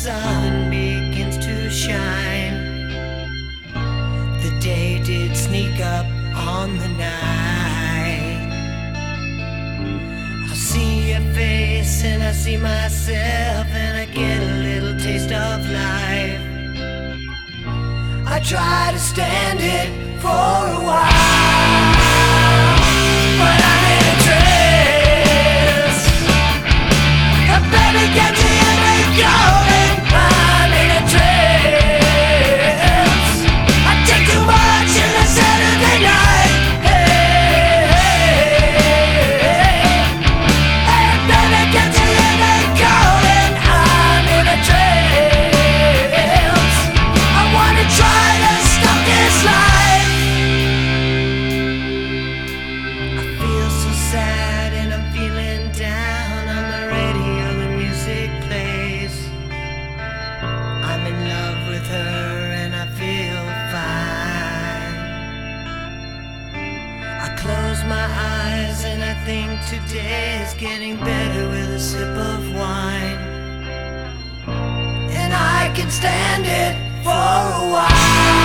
sun begins to shine. The day did sneak up on the night. I see your face and I see myself, and I get a little taste of life. I try to stand it for a while, but I'm in a trance. A baby gets in and going. I'm in a trance. I take too much in a Saturday night. Hey, hey, hey. A baby gets in and going. I'm in a trance. I wanna try to stop this life. I feel so sad and I'm feeling down. On the radio the music plays. I'm in love with her and I feel fine. I close my eyes and I think today is getting better with a sip of wine. And I can stand it for a while.